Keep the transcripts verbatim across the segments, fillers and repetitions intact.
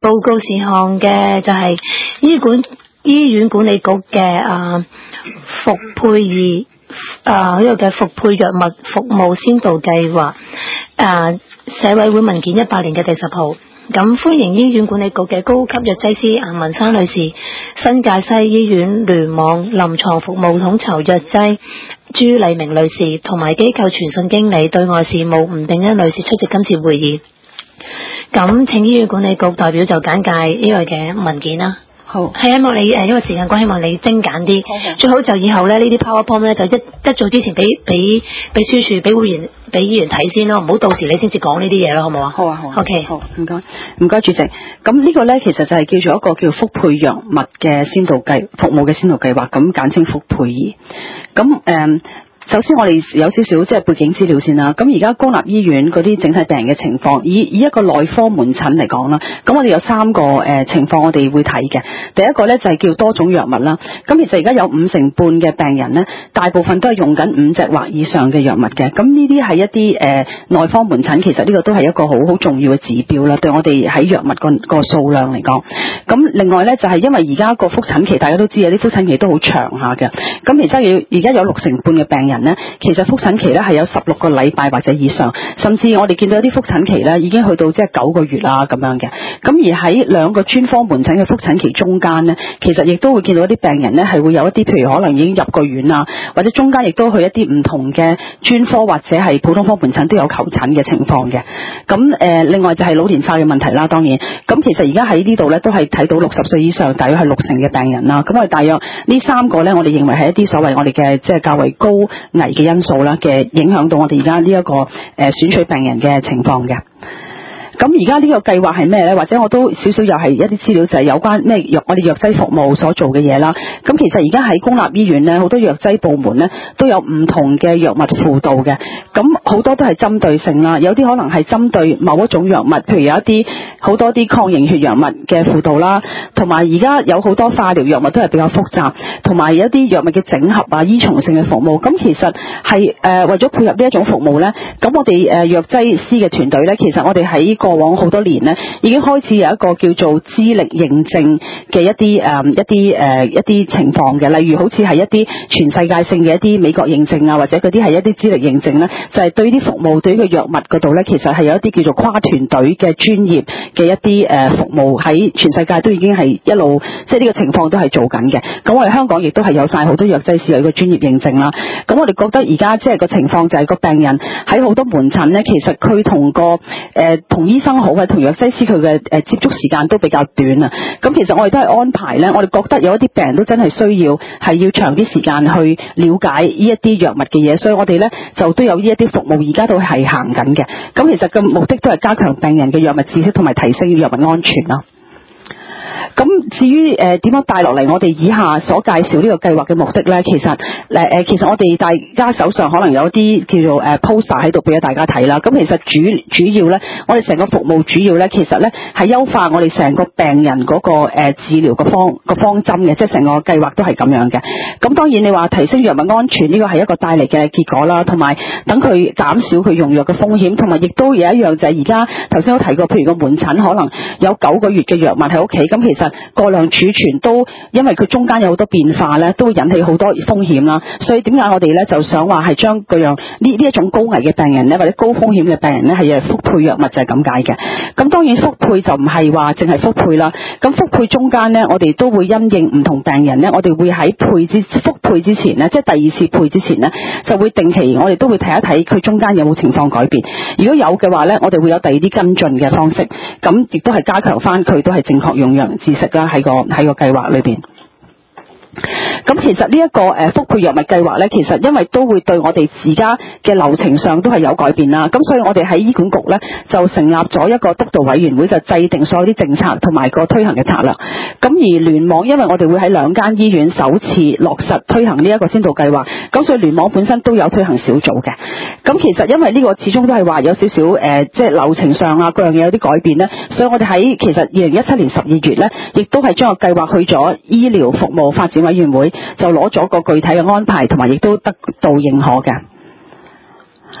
報告事項嘅就係醫管醫院管理局嘅啊復配儀啊呢個嘅復配藥物服務先導計劃啊社委會文件一百年嘅第十號。咁歡迎醫院管理局嘅高級藥劑師顏文珊女士、新界西醫院聯網臨床服務統籌藥劑朱麗明女士同埋機構傳訊經理對外事務吳定欣女士出席今次會議。咁請醫院管理局代表就簡介呢個嘅文件啦。 好， 係希望你誒，因為時間關係，希望你精簡啲。好，最好就以後咧呢啲 PowerPoint 咧就一一早之前俾俾秘書處俾會員俾議員睇先咯，唔好到時你先至講呢啲嘢咯，好唔好啊？ 好啊，好啊。 OK， 好，唔該，唔該主席。咁呢個咧其實就係叫做一個叫復配藥物嘅先導計服務嘅先導計劃，咁簡稱復配儀。咁誒。嗯首先我哋有少少即係背景資料先啦。咁而家公立醫院嗰啲整體病人嘅情況，以以一個內科門診嚟講啦，咁我哋有三個誒、呃、情況我哋會睇嘅。第一個咧就係、是、叫多種藥物啦。咁其實而家有五成半嘅病人咧，大部分都係用緊五隻或以上嘅藥物嘅。咁呢啲係一啲誒內科門診，其實呢個都係一個好好重要嘅指標啦。對我哋喺藥物個個數量嚟講，咁另外咧就係、是、因為而家個覆診期大家都知啊，啲覆診期都好長下嘅。咁而家要而家有六成半嘅病人。其實覆診期咧係有十六個禮拜或者以上，甚至我哋見到啲覆診期咧已經去到即係九個月啦咁樣嘅。咁而喺兩個專科門診嘅覆診期中間呢，其實亦都會見到一啲病人呢係會有一啲譬如可能已經入過院啊，或者中間亦都去一啲唔同嘅專科或者係普通科門診都有求診嘅情況嘅。咁誒、呃，另外就係老年化嘅問題啦，當然。咁其實而家喺呢度咧都係睇到六十歲以上，大約係六成嘅病人啦。咁我哋大約呢三個咧，我哋認為係一啲所謂我哋嘅即係較為高危嘅因素啦，嘅影響到我哋而家呢一個誒、呃、選取病人嘅情況嘅。咁而家呢個計劃係咩呢？或者我都少少又係一啲資料，就係有關咩藥我哋藥劑服務所做嘅嘢啦。咁其實而家喺公立醫院呢，好多藥劑部門呢都有唔同嘅藥物輔導嘅。咁好多都係針對性啦，有啲可能係針對某一種藥物，譬如有一啲好多啲抗凝血藥物嘅輔導啦，同埋而家有好多化療藥物都係比較複雜，同埋有一啲藥物嘅整合啊、依從性嘅服務。咁其實係誒、呃、為咗配合呢一種服務呢，咁我哋誒藥劑師嘅團隊呢，其實我哋喺過往好多年呢，已經開始有一個叫做資歷認證嘅一啲誒、呃、一啲誒、呃、一啲情況嘅，例如好似係一啲全世界性嘅一啲美國認證啊，或者嗰啲係一啲資歷認證呢，就係、是、對啲服務對呢個藥物嗰度呢，其實係有一啲叫做跨團隊嘅專業嘅一啲誒、呃、服務喺全世界都已經係一路即係呢個情況都係做緊嘅。咁我哋香港亦都係有晒好多藥劑師有個專業認證啦。咁我哋覺得而家即係個情況就係個病人喺好多門診呢，其實佢同個誒同、呃、醫生好，或者同藥劑師佢嘅誒接觸時間都比較短啊。咁其實我哋都係安排呢，我哋覺得有一啲病人都真係需要係要長啲時間去了解呢一啲藥物嘅嘢，所以我哋呢就都有呢一啲服務，而家都係行緊嘅。咁其實個目的都係加強病人嘅藥物知識同埋提升藥物安全啦。咁至於誒點樣帶落嚟我哋以下所介紹呢個計劃嘅目的呢？其實誒誒、呃、其實我哋大家手上可能有啲叫做誒 poster 喺度俾咗大家睇啦。咁其實主主要呢，我哋成個服務主要呢，其實呢係優化我哋成個病人嗰、那個誒、呃、治療個方個方針嘅，即係成個計劃都係咁樣嘅。咁當然你話提升藥物安全呢個係一個帶嚟嘅結果啦，同埋等佢減少佢用藥嘅風險，同埋亦都有一樣就係而家頭先都提過，譬如個門診可能有九個月嘅藥物喺屋企，咁其實過量儲存都因為佢中間有好多變化咧，都會引起好多風險啦。所以點解我哋咧就想話係將嗰樣呢呢一種高危嘅病人咧，或者高風險嘅病人咧，係誒復配藥物就係咁解嘅。咁當然復配就唔係話淨係復配啦。咁復配中間咧，我哋都會因應唔同病人咧，我哋會喺配之復配之前咧，即係第二次配之前咧，就會定期我哋都會睇一睇佢中間有冇情況改變。如果有嘅話咧，我哋會有第二啲跟進嘅方式，咁亦都係加強翻佢都係正確用藥知識啦，喺個喺個計劃裏邊。咁其實呢一個誒復配藥物計劃咧，其實因為都會對我哋而家嘅流程上都係有改變啦。咁所以我哋喺醫管局咧就成立咗一個督導委員會，就制定所有啲政策同埋個推行嘅策略。咁而聯網，因為我哋會喺兩間醫院首次落實推行呢一個先導計劃，咁所以聯網本身都有推行小組嘅。咁其實因為呢個始終都係話有少少誒，即係流程上啊各樣嘢有啲改變咧，所以我哋喺其實二零一七年十二月咧，亦都係將個計劃去咗醫療服務發展委員會，就攞咗個具體嘅安排，同埋亦都得到認可嘅。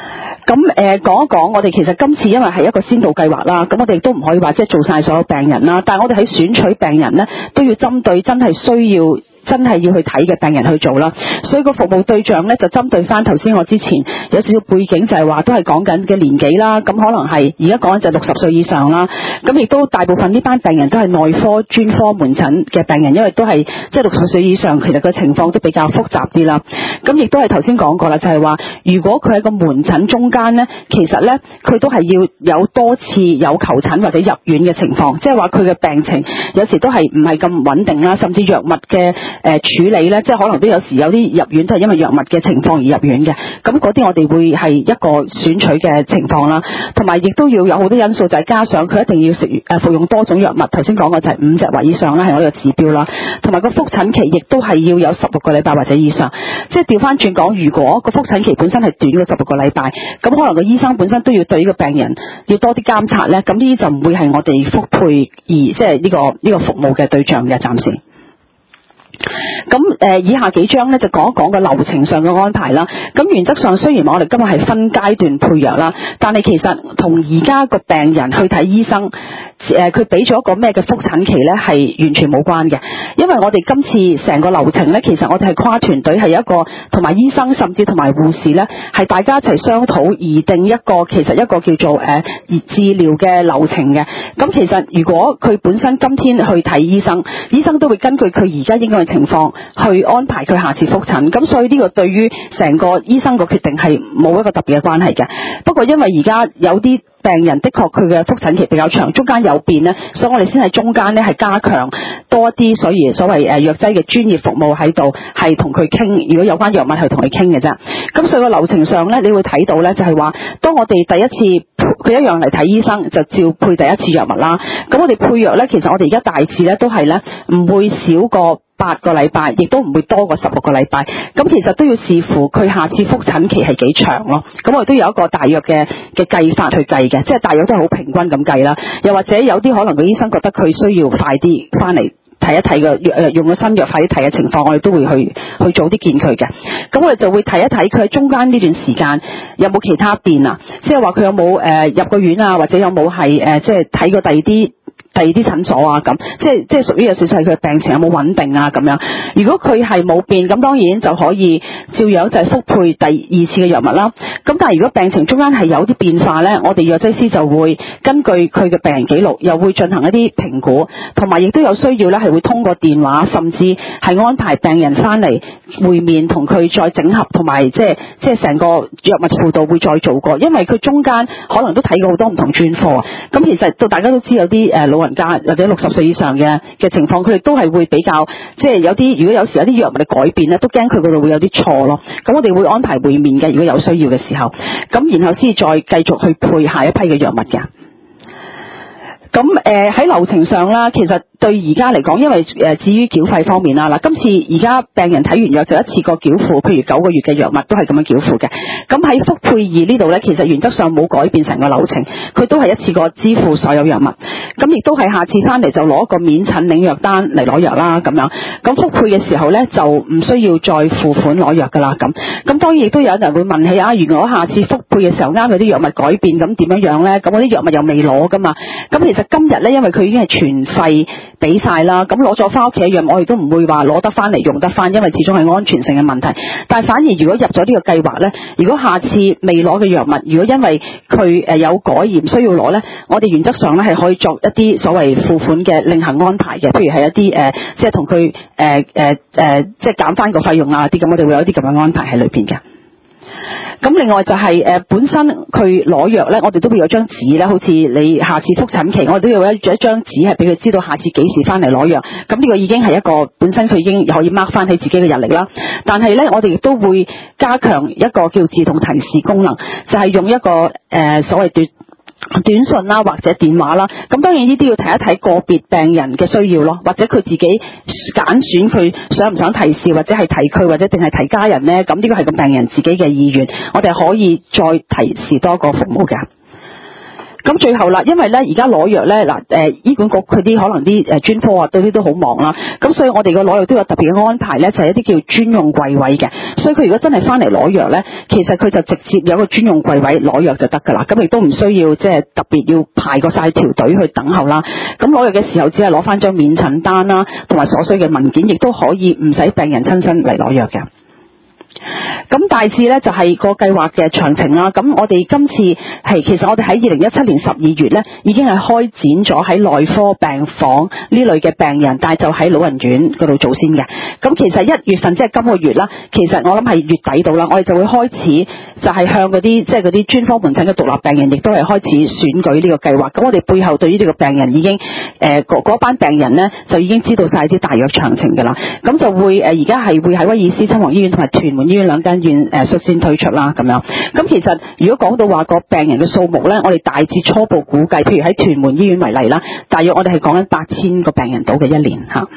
咁誒講一講，我哋其實今次因為係一個先導計劃啦，咁我哋都唔可以話即係做晒所有病人啦，但係我哋喺選取病人咧，都要針對真係需要。真係要去睇嘅病人去做啦，所以個服務對象呢，就針對翻頭先我之前有少少背景就係話都係講緊嘅年紀啦，咁可能係而家講緊就六十歲以上啦，咁亦都大部分呢班病人都係內科專科門診嘅病人，因為都係即係六十歲以上，其實個情況都比較複雜啲啦。咁亦都係頭先講過啦，就係話如果佢喺個門診中間呢，其實呢，佢都係要有多次有求診或者入院嘅情況，即係話佢嘅病情有時都係唔係咁穩定啦，甚至藥物嘅誒、呃、處理咧，即係可能都有時有啲入院都係因為藥物嘅情況而入院嘅，咁嗰啲我哋會係一個選取嘅情況啦，同埋亦都要有好多因素，就係加上佢一定要食誒服用多種藥物，頭先講嘅就係五隻或以上啦，係我哋嘅指標啦，同埋個覆診期亦都係要有十六個禮拜或者以上，即係調翻轉講，如果個覆診期本身係短過十六個禮拜，咁可能個醫生本身都要對呢個病人要多啲監察咧，咁呢啲就唔會係我哋復配而即係呢個呢、呢個服務嘅對象嘅，暫時。咁誒、呃，以下幾章咧就講一講個流程上嘅安排啦。咁原則上雖然我哋今日係分階段配藥啦，但係其實同而家個病人去睇醫生，誒佢俾咗個咩嘅覆診期咧係完全冇關嘅。因為我哋今次成個流程咧，其實我哋係跨團隊，係一個同埋醫生甚至同埋護士咧，係大家一齊商討而定一個其實一個叫做誒、呃、治療嘅流程嘅。咁其實如果佢本身今天去睇醫生，醫生都會根據佢而家應該嘅情況去安排佢下次覆診，咁所以呢個對於成個醫生個決定係冇一個特別嘅關係嘅。不過因為而家有啲病人的確佢嘅覆診期比較長，中間有變呢，所以我哋先喺中間呢係加強多一啲，所以所謂誒藥劑嘅專業服務喺度，係同佢傾，如果有關藥物係同佢傾嘅啫。咁所以個流程上呢，你會睇到呢，就係話，當我哋第一次佢一樣嚟睇醫生，就照配第一次藥物啦。咁我哋配藥呢，其實我哋而家大致呢都係呢，唔會少過八個禮拜，亦都唔會多過十六個禮拜。咁其實都要視乎佢下次覆診期係幾長咯。咁我哋都有一個大約嘅嘅計法去計嘅，即係大約都係好平均咁計啦。又或者有啲可能個醫生覺得佢需要快啲翻嚟睇一睇個藥，用咗新藥快啲睇嘅情況，我哋都會去去早啲見佢嘅。咁我哋就會睇一睇佢喺中間呢段時間有冇其他變啊，即係話佢有冇誒、呃、入過院啊，或者有冇係誒即係睇過第二啲。第二啲診所啊，咁即係即係屬於有少少係佢嘅病情有冇穩定啊咁樣。如果佢係冇變，咁當然就可以照樣就係復配第二次嘅藥物啦。咁但係如果病情中間係有啲變化呢，我哋藥劑師就會根據佢嘅病人記錄，又會進行一啲評估，同埋亦都有需要呢係會通過電話，甚至係安排病人翻嚟會面，同佢再整合，同埋即係即係成個藥物輔導會再做過，因為佢中間可能都睇過好多唔同專科啊。咁其實到大家都知有啲誒老人家或者六十歲以上嘅嘅情況，佢哋都係會比較即係有啲，如果有時有啲藥物嘅改變咧，都驚佢嗰度會有啲錯咯。咁我哋會安排會面嘅，如果有需要嘅時候，咁然後先再繼續去配下一批嘅藥物嘅。咁誒喺流程上啦，其實對而家嚟講，因為誒、呃、至於繳費方面啦，嗱今次而家病人睇完藥就一次過繳付，譬如九個月嘅藥物都係咁樣繳付嘅。咁喺復配二呢度呢，其實原則上冇改變成個流程，佢都係一次過支付所有藥物。咁亦都係下次翻嚟就攞個免診領藥單嚟攞藥啦，咁樣。咁復配嘅時候呢，就唔需要再付款攞藥噶啦，咁。咁當然亦都有人會問起啊，原來我下次復配嘅時候啱有啲藥物改變，咁點樣樣呢？咁我啲藥物又未攞噶嘛。咁其實今日呢，因為佢已經係全費俾晒啦，咁攞咗翻屋企嘅藥，我哋都唔會話攞得翻嚟用得翻，因為始終係安全性嘅問題。但係反而如果入咗呢個計劃呢，如果下次未攞嘅藥物，如果因為佢誒有改而唔需要攞呢，我哋原則上呢係可以作一啲所謂付款嘅另行安排嘅，譬如係一啲誒、呃，即係同佢誒誒誒，即係減翻個費用啊啲咁，我哋會有啲咁嘅安排喺裏邊嘅。咁另外就係、是、誒、呃、本身佢攞藥咧，我哋都會有張紙咧，好似你下次復診期，我哋都要有一張紙係俾佢知道下次幾時翻嚟攞藥。咁呢個已經係一個本身佢已經可以 mark 翻喺自己嘅日曆啦。但係咧，我哋亦都會加強一個叫自動提示功能，就係、是、用一個誒、呃、所謂短短信啦，或者電話啦。咁當然呢啲要睇一睇個別病人嘅需要咯，或者佢自己揀選佢想唔想提示，或者係提佢，或者定係提家人呢。咁呢個係個病人自己嘅意願，我哋可以再提示多個服務嘅。 咁最後啦，因為咧而家攞藥咧嗱誒醫管局佢啲可能啲誒專科啊，到啲都好忙啦。咁所以我哋個攞藥都有特別嘅安排咧，就係、是、一啲叫專用櫃位嘅。所以佢如果真係翻嚟攞藥咧，其實佢就直接有個專用櫃位攞藥就得㗎啦。咁亦都唔需要即係特別要排過晒條隊去等候啦。咁攞藥嘅時候只係攞翻張免診單啦，同埋所需嘅文件，亦都可以唔使病人親身嚟攞藥嘅。咁大致咧就係、是、個計劃嘅詳情啦。咁我哋今次係其實我哋喺二零一七年十二月咧已經係開展咗喺內科病房呢類嘅病人，但係就喺老人院嗰度做先嘅。咁其實一月份即係今個月啦，其實我諗係月底到啦，我哋就會開始就係向嗰啲即係嗰啲專科門診嘅獨立病人，亦都係開始選舉呢個計劃。咁我哋背後對於呢個病人已經誒嗰、呃、班病人咧就已經知道晒啲大約詳情㗎啦。咁就會誒而家係會喺威爾斯親王醫院同埋屯門醫院兩間院誒率先推出啦，咁樣。咁其實如果講到話個病人嘅數目咧，我哋大致初步估計，譬如喺屯門醫院為例啦，大約我哋係講緊八千個病人到嘅一年嚇。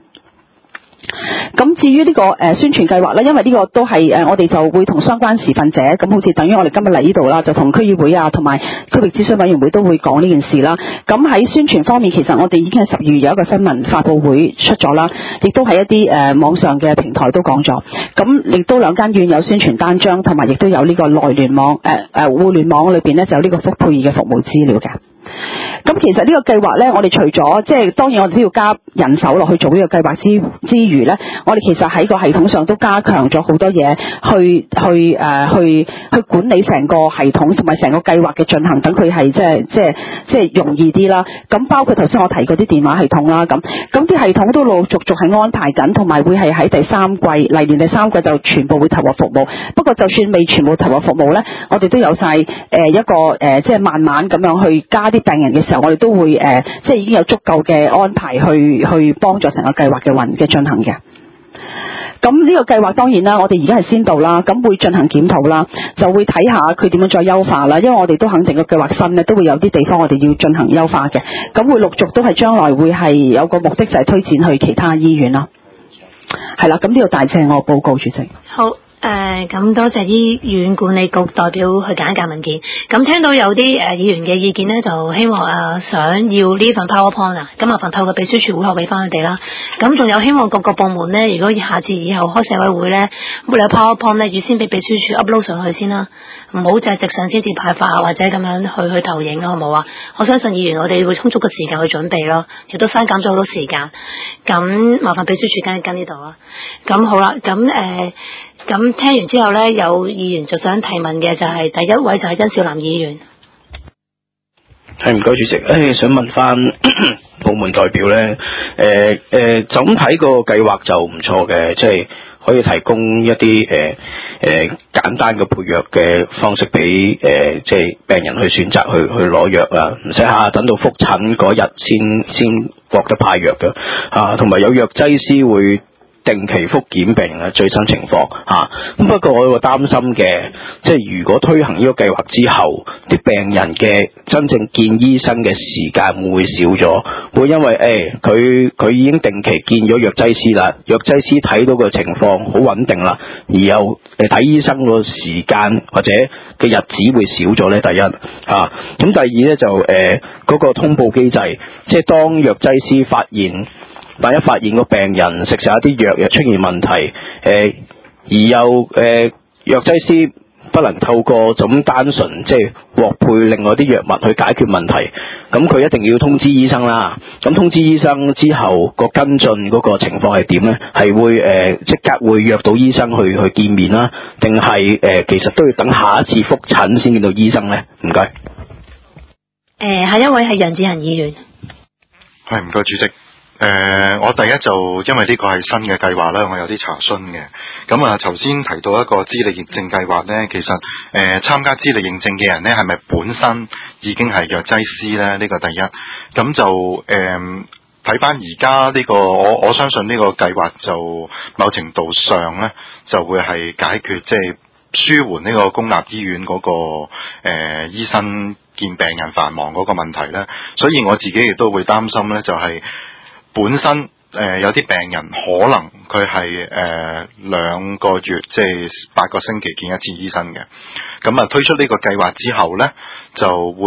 咁至於呢個誒宣傳計劃咧，因為呢個都係誒我哋就會同相關持份者，咁好似等於我哋今日嚟呢度啦，就同區議會啊同埋區域諮詢委員會都會講呢件事啦。咁喺宣傳方面，其實我哋已經係十二月有一個新聞發佈會出咗啦，亦都係一啲誒、呃、網上嘅平台都講咗。咁亦都兩間院有宣傳單張，同埋亦都有呢個內聯網誒誒、呃、互聯網裏邊咧就有呢個福佩爾嘅服務資料嘅。咁其實呢個計劃呢，我哋除咗即係當然我哋都要加人手落去做呢個計劃之之餘呢，我哋其實喺個系統上都加強咗好多嘢，去去誒、呃、去去管理成個系統同埋成個計劃嘅進行，等佢係即係即係即係容易啲啦。咁包括頭先我提過啲電話系統啦，咁咁啲系統都陸陸續續係安排緊，同埋會係喺第三季嚟年第三季就全部會投入服務。不過就算未全部投入服務呢，我哋都有晒誒一個誒、呃、即係慢慢咁樣去加啲病人嘅時候，我哋都會誒、呃，即係已經有足夠嘅安排去去幫助成個計劃嘅運嘅進行嘅。咁呢個計劃當然啦，我哋而家係先導啦，咁會進行檢討啦，就會睇下佢點樣再優化啦。因為我哋都肯定個計劃新咧，都會有啲地方我哋要進行優化嘅。咁會陸續都係將來會係有個目的就係推薦去其他醫院啦。係啦，咁呢個大致係我報告，主席。 好。誒咁、呃、多謝醫院管理局代表去簡介文件。咁聽到有啲誒、呃、議員嘅意見呢，就希望誒、呃、想要呢份 PowerPoint 啊，咁麻煩透過秘書處會後俾翻佢哋啦。咁仲有希望各個部門呢，如果下次以後開社委會呢，會有 PowerPoint 呢，預先俾秘書處 upload 上去先啦，唔好就係直上先至派發或者咁樣去去投影啊，好冇啊？我相信議員我哋會充足嘅時間去準備咯，亦都刪減咗好多時間。咁麻煩秘書處跟一跟呢度啊。咁好啦，咁誒。呃咁聽完之後呢，有議員就想提問嘅就係、是、第一位就係殷少南議員。 係唔該主席，誒、哎、想問翻部門代表呢，誒、呃、誒、呃，就咁睇個計劃就唔錯嘅，即係可以提供一啲誒誒簡單嘅配藥嘅方式俾誒、呃、即係病人去選擇去去攞藥啊，唔使下等到覆診嗰日先先獲得派藥嘅啊，同埋有藥劑師會定期復檢病人嘅最新情況嚇，咁、啊、不過我有個擔心嘅，即係如果推行呢個計劃之後，啲病人嘅真正見醫生嘅時間會唔會少咗？會因為誒佢佢已經定期見咗藥劑師啦，藥劑師睇到個情況好穩定啦，而又誒睇醫生個時間或者嘅日子會少咗咧。第一嚇，咁、啊、第二咧就誒嗰、呃那個通報機制，即係當藥劑師發現。萬一發現個病人食晒一啲藥又出現問題，誒、呃、而又誒藥劑師不能透過咁單純即係獲配另外啲藥物去解決問題，咁佢一定要通知醫生啦。咁通知醫生之後個跟進嗰個情況係點咧？係會誒即、呃、刻會約到醫生去去見面啦，定係誒其實都要等下一次覆診先見到醫生咧？唔該。誒、 呃，下一位係楊志恒議員。 係唔該主席。誒、呃，我第一就因為呢個係新嘅計劃啦，我有啲查詢嘅。咁啊，頭先提到一個資歷認證計劃呢，其實誒參、呃、加資歷認證嘅人呢，係咪本身已經係藥劑師呢？呢、這個第一。咁就誒睇翻而家呢個，我我相信呢個計劃就某程度上呢，就會係解決即係、就是、舒緩呢個公立醫院嗰、那個誒、呃、醫生見病人繁忙嗰個問題呢。所以我自己亦都會擔心呢，就係、是。本身誒、呃、有啲病人可能佢係誒兩個月即係八個星期見一次醫生嘅，咁啊推出呢個計劃之後呢，就會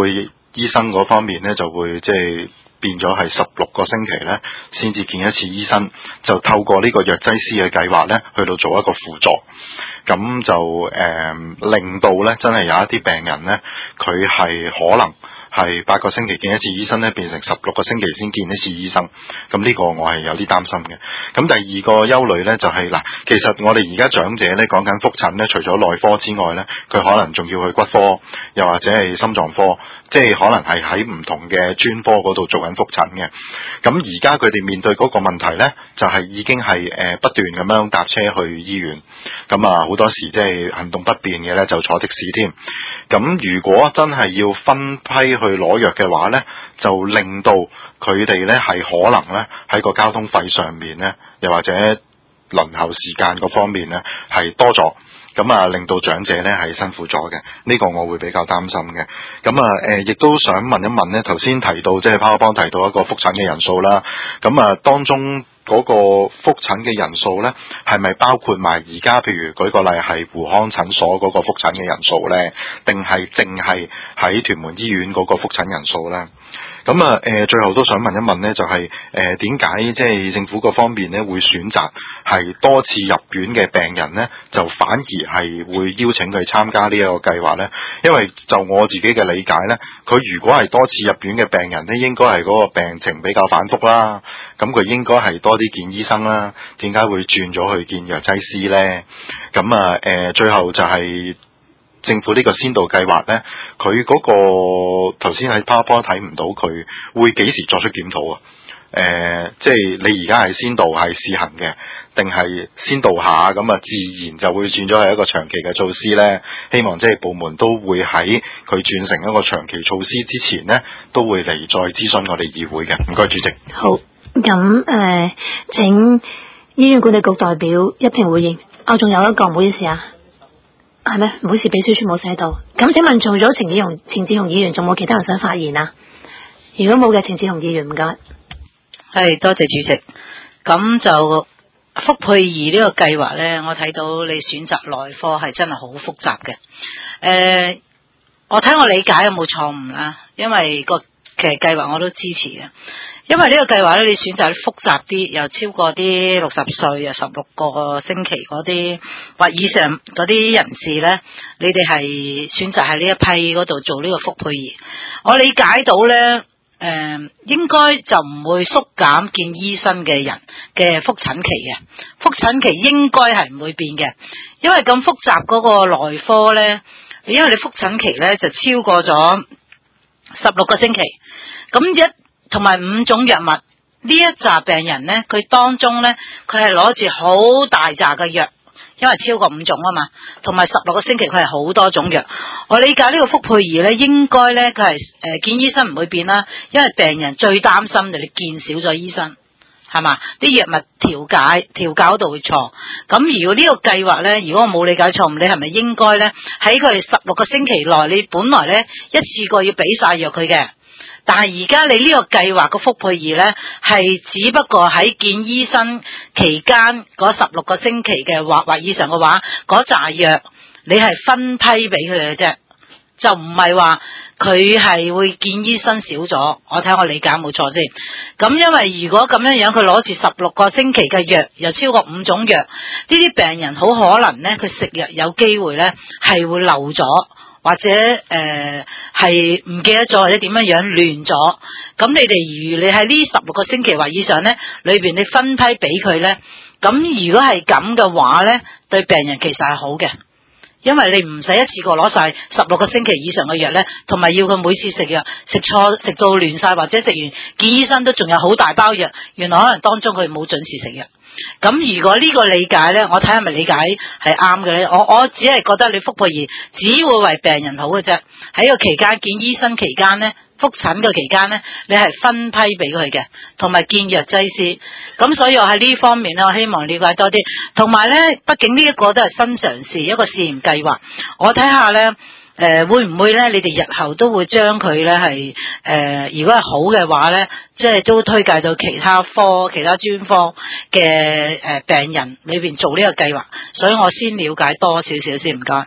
醫生嗰方面咧就會即係變咗係十六個星期咧先至見一次醫生，就透過呢個藥劑師嘅計劃咧去到做一個輔助，咁就誒、呃、令到咧真係有一啲病人咧佢係可能係八個星期見一次醫生咧，變成十六個星期先見一次醫生。咁呢個我係有啲擔心嘅。咁第二個憂慮咧就係、是、嗱，其實我哋而家長者咧講緊覆診咧，除咗內科之外咧，佢可能仲要去骨科，又或者係心臟科，即係可能係喺唔同嘅專科嗰度做緊覆診嘅。咁而家佢哋面對嗰個問題咧，就係、是、已經係誒不斷咁樣搭車去醫院。咁啊好多時即係行動不便嘅咧，就坐的士添。咁如果真係要分批去攞藥嘅話呢，就令到佢哋呢係可能呢喺個交通費上面呢，又或者輪候時間嗰方面呢係多咗，咁啊令到長者呢係辛苦咗嘅，呢個我會比較擔心嘅。咁啊誒，亦都想問一問呢，頭先提到即係拋幫提到一個覆診嘅人數啦，咁啊當中嗰個覆診嘅人數呢，係咪包括埋而家譬如舉個例係胡康診所嗰個覆診嘅人數呢？定係淨係喺屯門醫院嗰個覆診人數呢？咁啊誒，最後都想問一問呢，就係誒點解即係政府嗰方面呢會選擇係多次入院嘅病人呢，就反而係會邀請佢參加呢一個計劃呢？因為就我自己嘅理解呢，佢如果係多次入院嘅病人呢，應該係嗰個病情比較反覆啦，咁佢應該係多啲見醫生啦，點解會轉咗去見藥劑師呢？咁啊誒，最後就係政府呢個先導計劃呢，佢嗰個頭先喺 PowerPoint 睇唔到，佢會幾時作出檢討啊？誒、呃，即係你而家係先導係試行嘅，定係先導下咁啊，自然就會轉咗係一個長期嘅措施呢？希望即係部門都會喺佢轉成一個長期措施之前呢，都會嚟再諮詢我哋議會嘅。唔該，主席。 好，咁誒、呃，請醫院管理局代表一併回應。我、哦、仲有一個，唔好意思啊。係咩？唔好意思，秘書處冇寫到。咁請問，除咗程志雄、程志雄議員，仲冇其他人想發言啊？如果冇嘅，程志雄議員唔該。 係，多謝主席。咁就復配儀呢個計劃呢，我睇到你選擇內科係真係好複雜嘅。誒、呃，我睇我理解有冇錯誤啦，因為個其實計劃我都支持嘅。因為呢個計劃咧，你選擇複雜啲，又超過啲六十歲又十六個星期嗰啲或以上嗰啲人士咧，你哋係選擇喺呢一批嗰度做呢個復配儀。我理解到咧，誒、呃、應該就唔會縮減見醫生嘅人嘅復診期嘅，復診期應該係唔會變嘅，因為咁複雜嗰個內科咧，因為你復診期咧就超過咗十六個星期，咁一同埋五種藥物，呢一紮病人呢，佢當中呢，佢係攞住好大紮嘅藥，因為超過五種啊嘛，同埋十六個星期佢係好多種藥。我理解呢個復配儀呢，應該呢，佢係誒見醫生唔會變啦，因為病人最擔心就你見少咗醫生，係嘛？啲藥物調解調教度會錯。咁如果呢個計劃呢，如果我冇理解錯誤，你係咪應該呢？喺佢哋十六個星期內，你本來呢，一次過要俾晒藥佢嘅？但係而家你呢個計劃個復配儀呢，係只不過喺見醫生期間嗰十六個星期嘅或或以上嘅話，嗰扎藥你係分批俾佢嘅啫，就唔係話佢係會見醫生少咗。我睇我理解冇錯先。咁因為如果咁樣樣，佢攞住十六個星期嘅藥，又超過五種藥，呢啲病人好可能呢，佢食藥有機會呢係會漏咗。或者誒係唔記得咗，或者點樣樣亂咗，咁你哋如你喺呢十六個星期或以上咧，裏邊你分批俾佢咧，咁如果係咁嘅話咧，對病人其實係好嘅，因為你唔使一次過攞晒十六個星期以上嘅藥咧，同埋要佢每次食藥食錯食到亂晒，或者食完見醫生都仲有好大包藥，原來可能當中佢冇準時食藥。咁如果呢個理解呢，我睇係咪理解係啱嘅呢？我我只係覺得你復配儀只會為病人好嘅啫。喺個期間見醫生期間呢，復診嘅期間呢，你係分批俾佢嘅，同埋見藥劑師。咁所以我喺呢方面呢，我希望了解多啲。同埋呢，畢竟呢一個都係新嘗試，一個試驗計劃。我睇下呢。誒、呃，會唔會咧？你哋日後都會將佢咧係誒，如果係好嘅話咧，即係都推介到其他科、其他專科嘅誒病人裏邊做呢個計劃。所以我先了解多少少先，唔該。 好，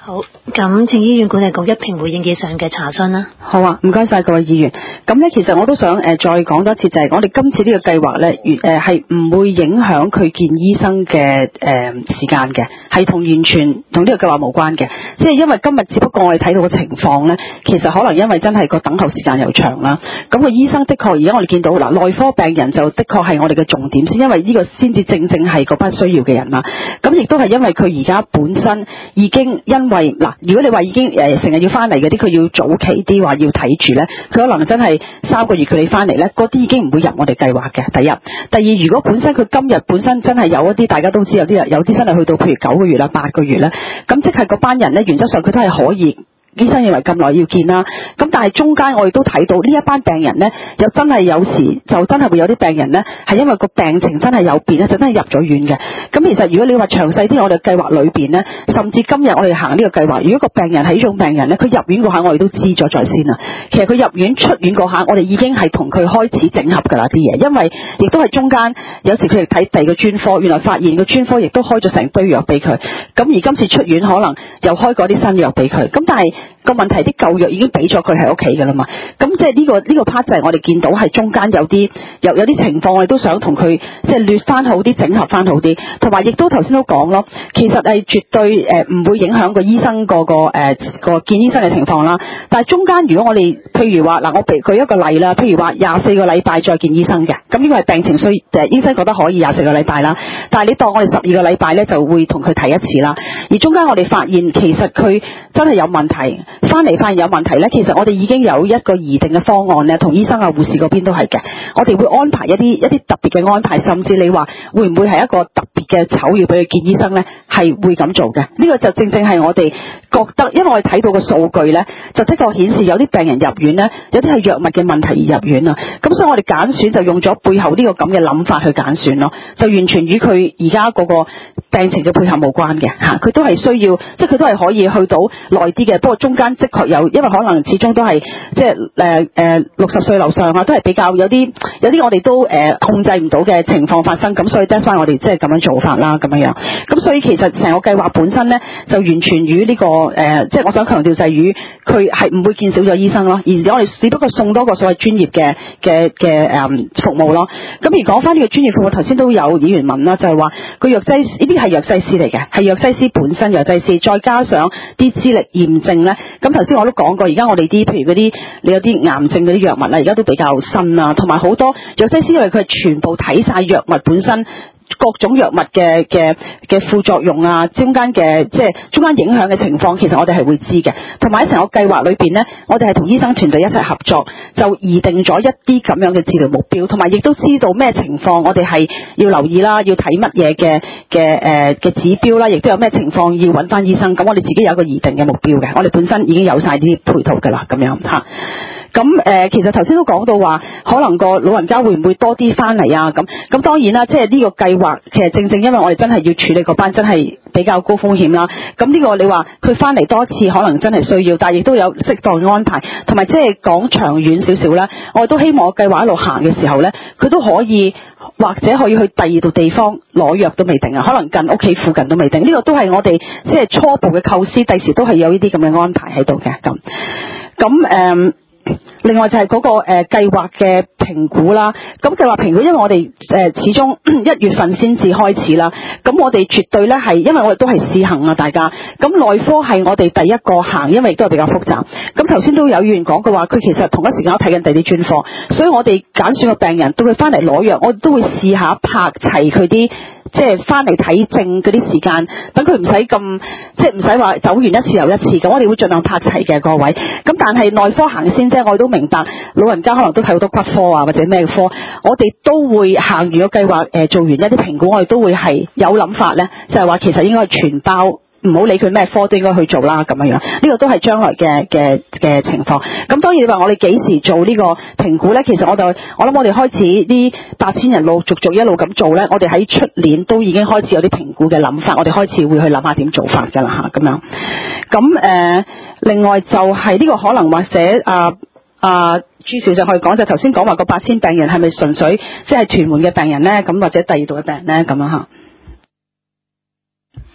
好，咁請醫院管理局一併回應以上嘅查詢啦。 好啊，唔該晒各位議員。咁咧，其實我都想誒、呃、再講多次，就係、是、我哋今次呢個計劃咧，誒係唔會影響佢見醫生嘅誒、呃、時間嘅，係同完全同呢個計劃無關嘅。即係因為今日只不過我哋睇到個情況咧，其實可能因為真係個等候時間又長啦。咁、那個醫生的確，而家我哋見到嗱，內科病人就的確係我哋嘅重點先，因為呢個先至正正係嗰班需要嘅人啦。咁亦都係因為佢而家本身已經因為嗱，如果你話已經誒成日要翻嚟嗰啲，佢要早期啲話要睇住咧，佢可能真係三個月佢哋翻嚟咧，嗰啲已經唔會入我哋計劃嘅。第一，第二，如果本身佢今日本身真係有一啲，大家都知有啲人有啲真係去到譬如九個月啦、八個月咧，咁即係嗰班人咧，原則上佢都係可以。醫生認為咁耐要見啦，咁但係中間我亦都睇到呢一班病人呢，又真係有時就真係會有啲病人呢，係因為個病情真係有變咧，就真係入咗院嘅。咁其實如果你話詳細啲，我哋計劃裏邊呢，甚至今日我哋行呢個計劃，如果個病人係呢種病人呢，佢入院嗰下我哋都知咗在先啦。其實佢入院出院嗰下，我哋已經係同佢開始整合㗎啦啲嘢，因為亦都係中間有時佢哋睇第二個專科，原來發現個專科亦都開咗成堆藥俾佢。咁而今次出院可能又開過啲新藥俾佢，咁但係個問題啲舊藥已經俾咗佢喺屋企㗎啦嘛，咁即係呢個呢個 part 就係我哋見到係中間有啲有有啲情況，我哋都想同佢即係捋翻好啲，整合翻好啲，同埋亦都頭先都講咯，其實係絕對誒唔會影響個醫生個個誒個見醫生嘅情況啦。但係中間如果我哋譬如話嗱，我舉舉一個例啦，譬如話廿四個禮拜再見醫生嘅，咁呢個係病情需誒醫生覺得可以廿四個禮拜啦，但係你當我哋十二個禮拜咧就會同佢睇一次啦。而中間我哋發現其實佢真係有問題。翻嚟發現有問題咧，其實我哋已經有一個擬定嘅方案咧，同醫生啊、護士嗰邊都係嘅。我哋會安排一啲一啲特別嘅安排，甚至你話會唔會係一個特別嘅籌要俾佢見醫生咧，係會咁做嘅。呢個就正正係我哋覺得，因為我哋睇到個數據咧，就的確顯示有啲病人入院咧，有啲係藥物嘅問題而入院啊。咁所以我哋揀選就用咗背後呢個咁嘅諗法去揀選咯，就完全與佢而家嗰個病情嘅配合無關嘅嚇。佢都係需要，即係佢都係可以去到耐啲嘅，不過中間的確有，因為可能始終都係即係誒誒六十歲樓上啊，都係比較有啲有啲我哋都誒、呃、控制唔到嘅情況發生，咁所以 that's why 我哋即係咁樣做法啦，咁樣樣。咁所以其實成個計劃本身咧，就完全與呢、這個誒、呃，即係我想強調就係與佢係唔會見少咗醫生咯，而我哋只不過送多個所謂專業嘅嘅嘅誒服務咯。咁而講翻呢個專業服務，頭先都有議員問啦，就係話個藥劑呢啲係藥劑師嚟嘅，係藥劑師本身藥劑師，再加上啲資歷驗證咧。咁頭先我都講過，而家我哋啲譬如嗰啲你有啲癌症嗰啲藥物啦，而家都比較新啊，同埋好多藥劑師因為佢係全部睇晒藥物本身各種藥物嘅嘅嘅副作用啊，中間嘅即係中間影響嘅情況，其實我哋係會知嘅。同埋喺成個計劃裏邊呢，我哋係同醫生團隊一齊合作，就擬定咗一啲咁樣嘅治療目標，同埋亦都知道咩情況我哋係要留意啦，要睇乜嘢嘅嘅誒嘅指標啦，亦都有咩情況要揾翻醫生。咁我哋自己有一個擬定嘅目標嘅，我哋本身已經有晒啲配套㗎啦，咁樣嚇。咁誒、呃，其實頭先都講到話，可能個老人家會唔會多啲翻嚟啊？咁咁當然啦，即係呢個計劃其實正正因為我哋真係要處理嗰班真係比較高風險啦。咁呢個你話佢翻嚟多次，可能真係需要，但係亦都有適當嘅安排，同埋即係講長遠少少啦。我哋都希望計劃一路行嘅時候咧，佢都可以或者可以去第二度地方攞藥都未定啊，可能近屋企附近都未定。呢、這個都係我哋即係初步嘅構思，第時都係有呢啲咁嘅安排喺度嘅。咁咁誒。另外就係嗰、那個誒、呃、計劃嘅評估啦，咁計劃評估，因為我哋誒、呃、始終一月份先至開始啦，咁我哋絕對咧係，因為我哋都係試行啊，大家，咁內科係我哋第一個行，因為亦都係比較複雜。咁頭先都有議員講過話，佢其實同一時間都睇緊第啲專科，所以我哋揀選個病人到佢翻嚟攞藥，我哋都會試下拍齊佢啲。即係翻嚟睇症嗰啲時間，等佢唔使咁，即係唔使話走完一次又一次咁，我哋會盡量拍齊嘅各位。咁但係內科行先啫，我哋都明白老人家可能都睇好多骨科啊或者咩科，我哋都會行完個計劃，誒、呃、做完一啲評估，我哋都會係有諗法咧，就係話其實應該係全包。唔好理佢咩科都應該去做啦，咁樣樣，呢個都係將來嘅嘅嘅情況。咁當然你話我哋幾時做呢個評估呢？其實我就我諗我哋開始啲八千人陸續續一路咁做呢，我哋喺出年都已經開始有啲評估嘅諗法，我哋開始會去諗下點做法㗎啦嚇，咁樣。咁誒、呃，另外就係呢個可能或者啊啊朱小姐可以講，就頭先講話個八千病人係咪純粹即係屯門嘅病人呢？咁或者第二度嘅病人呢？咁樣嚇。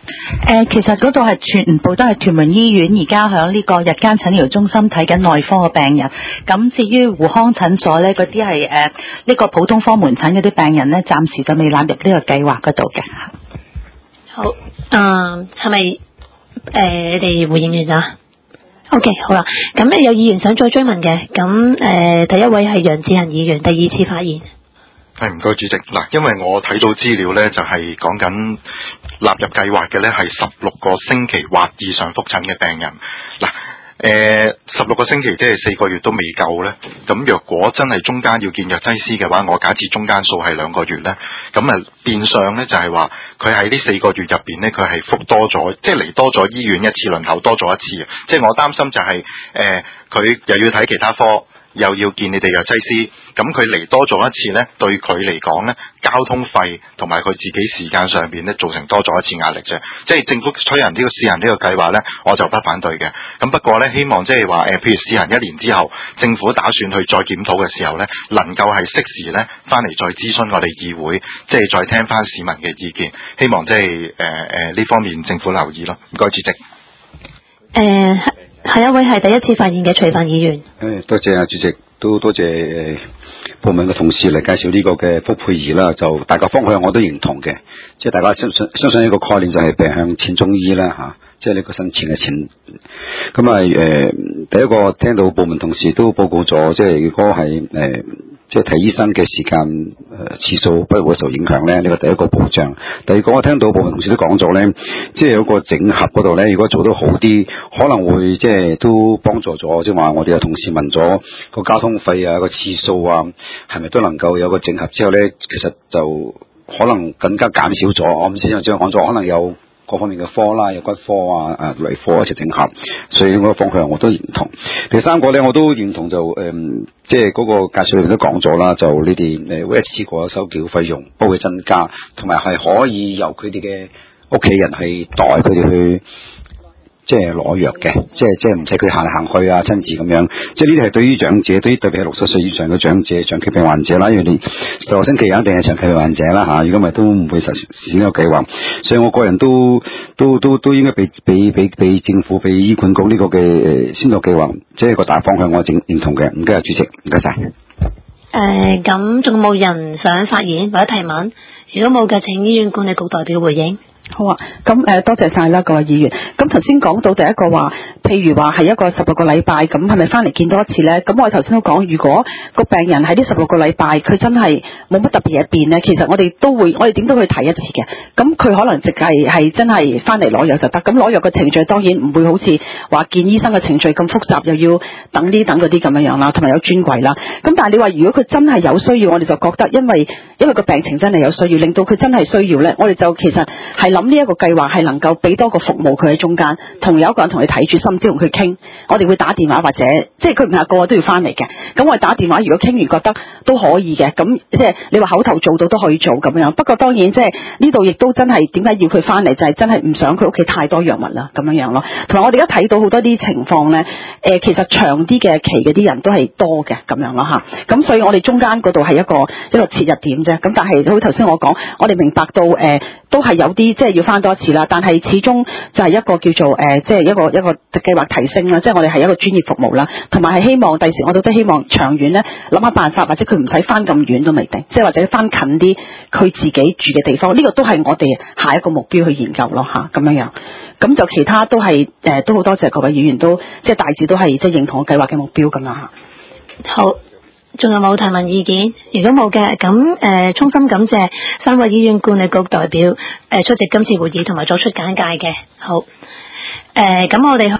誒，其實嗰度係全部都係屯門醫院，而家響呢個日間診療中心睇緊內科嘅病人。咁至於護康診所咧，嗰啲係誒呢個普通科門診嗰啲病人咧，暫時就未納入呢個計劃嗰度嘅。 好，誒係咪誒你哋回應完咗 ？OK， 好啦，咁咧有議員想再追問嘅，咁誒、呃、第一位係楊志恒議員，第二次發言。 係唔該主席嗱，因為我睇到資料咧，就係講緊納入計劃嘅咧係十六個星期或以上覆診嘅病人嗱。誒，十六個星期即係四個月都未夠咧，咁若果真係中間要見藥劑師嘅話，我假設中間數係兩個月咧，咁啊變相咧就係話佢喺呢四個月入邊咧，佢係覆多咗，即係嚟多咗醫院一次輪候多咗一次，即係我擔心就係誒佢又要睇其他科。又要見你哋藥劑師，咁佢嚟多咗一次呢，對佢嚟講呢，交通費同埋佢自己時間上邊呢，造成多咗一次壓力啫。即係政府推行呢個試行呢個計劃呢，我就不反對嘅。咁不過呢，希望即係話誒，譬如試行一年之後，政府打算去再檢討嘅時候呢，能夠係適時呢翻嚟再諮詢我哋議會，即係再聽翻市民嘅意見。希望即係誒誒呢方面政府留意咯。唔該，主席。 誒、呃。下一位係第一次發言嘅徐凡議員。 誒，多謝啊主席，都多謝誒部門嘅同事嚟介紹呢個嘅復配儀啦。就大家方向我都認同嘅，即係大家相信相信呢個概念就係病向淺中醫啦吓、啊，即係呢個生前嘅淺。咁啊誒，第一個聽到部門同事都報告咗，即係如果係誒。呃即係睇醫生嘅時間誒、呃、次數不會受影響咧，呢個第一個保障。第二個我聽到部分同事都講咗咧，即係有個整合嗰度咧，如果做得好啲，可能會即係都幫助咗。即係話我哋有同事問咗個交通費啊、個次數啊，係咪都能夠有個整合之後咧，其實就可能更加減少咗。我唔知正話講咗，可能有各方面嘅科啦，有骨科啊、誒內科一齊整合，所以嗰個方向我都認同。第三個咧，我都認同就誒、嗯，即係嗰個介紹裏面都講咗啦，就你哋誒會一次過收繳費用不會增加，同埋係可以由佢哋嘅屋企人去代佢哋去即係攞藥嘅，即係即係唔使佢行嚟行去啊，親自咁樣。即係呢啲係對於長者，對於特別係六十歲以上嘅長者、長期病患者啦，因為你十個星期一定係長期病患者啦嚇，如果唔係都唔會實施呢個計劃。所以我個人都都都都應該俾俾俾俾政府、俾醫管局呢個嘅誒先導計劃，即係個大方向我正認同嘅。唔該啊，主席，唔該晒。 誒，咁仲有冇人想發言或者提問？如果冇嘅，請醫院管理局代表回應。 好啊，咁誒、呃、多謝晒啦各位議員。咁頭先講到第一個話，譬如話係一個十六個禮拜，咁係咪翻嚟見多一次咧？咁我頭先都講，如果個病人喺呢十六個禮拜，佢真係冇乜特別嘢變咧，其實我哋都會，我哋點都會睇一次嘅。咁佢可能直係係真係翻嚟攞藥就得。咁攞藥嘅程序當然唔會好似話見醫生嘅程序咁複雜，又要等呢等嗰啲咁樣樣啦，同埋有專櫃啦。咁但係你話如果佢真係有需要，我哋就覺得因為因為個病情真係有需要，令到佢真係需要咧，我哋就其實係諗呢一個計劃係能夠俾多個服務佢喺中間，同有一個人同佢睇住，甚至同佢傾。我哋會打電話或者即係佢唔係個個都要翻嚟嘅。咁我哋打電話，如果傾完覺得都可以嘅，咁即係你話口頭做到都可以做咁樣。不過當然即係呢度亦都真係點解要佢翻嚟，就係、是、真係唔想佢屋企太多藥物啦咁樣樣咯。同埋我哋而家睇到好多啲情況咧，誒、呃、其實長啲嘅期嗰啲人都係多嘅咁樣咯嚇。咁所以我哋中間嗰度係一個一個切入點啫。咁但係好似頭先我講，我哋明白到誒、呃、都係有啲即係要翻多一次啦。但係始終就係一個叫做誒、呃、即係一個一個計劃提升啦。即係我哋係一個專業服務啦，同埋係希望第時我哋都希望長遠咧諗下辦法，或者佢唔使翻咁遠都未定，即係或者翻近啲佢自己住嘅地方。呢、這個都係我哋下一個目標去研究咯吓，咁樣樣。咁就其他都係誒、呃、都好多謝各位議員都即係大致都係即係認同我計劃嘅目標咁樣吓。 好。仲有冇提問意見？如果冇嘅，咁誒，衷心感謝三位醫院管理局代表誒、呃、出席今次會議同埋作出簡介嘅。好，誒、呃，咁我哋。